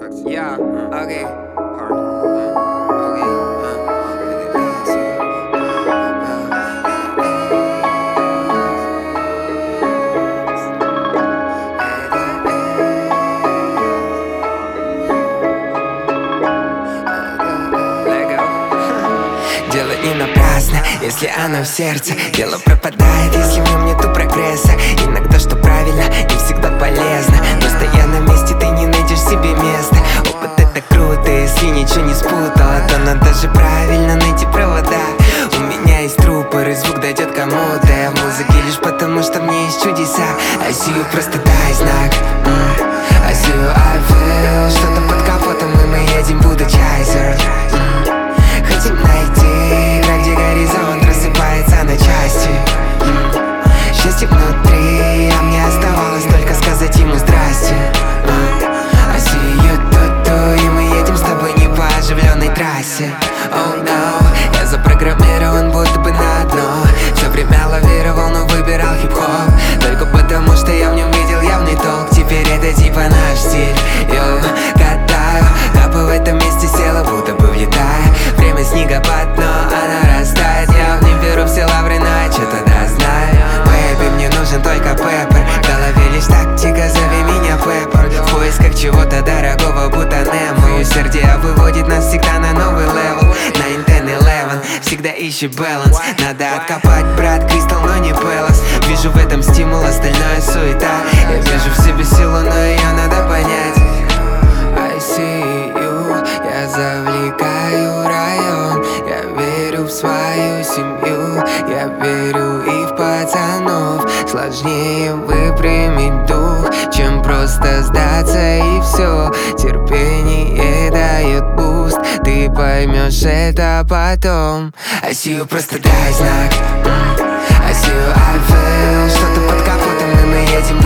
Yeah, okay. Дело не напрасно, если оно в сердце. Дело пропадает, если в нем нету прогресса. Иногда что правильно, не всегда полезно. Но стоя на месте, ты не найдешь себе места. Опыт это круто, если ничего не спутала, то надо же правильно найти провода. У меня есть рупор, и звук дойдет кому-то. Я в музыке лишь потому, что мне есть чудеса. I see you, просто дай знак. I see you, I feel. Что-то под капотом, и мы едем, будто чайзер. Хотим найти край, где горизонт рассыпается на части. Счастье внутри, а мне оставалось только сказать ему здрасте. I see you, ту-ту, и мы едем с тобой не по оживленной трассе. Oh no, я запрограммирован будто бы на одно. Все время лавировал, но выбирал хип-хоп. Только потому, что я в нем видел явный толк. Теперь это типа наш стиль. Йоу, катаю, капа в этом месте села, будто бы влетая. Время снегопад, но она растает. Я в нем беру все лавры, но я что-то да знаю. Бэйби, мне нужен только пеппер. В голове лишь тактика, зови меня Пеппер. В поисках чего-то дорогого, будто Немо. Усердие выводит нас всегда на новый левел. 9-10-11, всегда ищи баланс. Надо откопать, брат, кристалл, но не пелос. Вижу в этом стимул, остальное суета. Я вижу в себе силу, но ее надо понять. I see you, я завлекаю район. Я верю в свою семью, я верю и в пацанов. Сложнее выпрямить дух, чем просто сдаться и все. Терпение дает буст, ты поймешь это потом. I see you, просто дай знак. I see you, I feel. Что-то под капотом, и мы едем,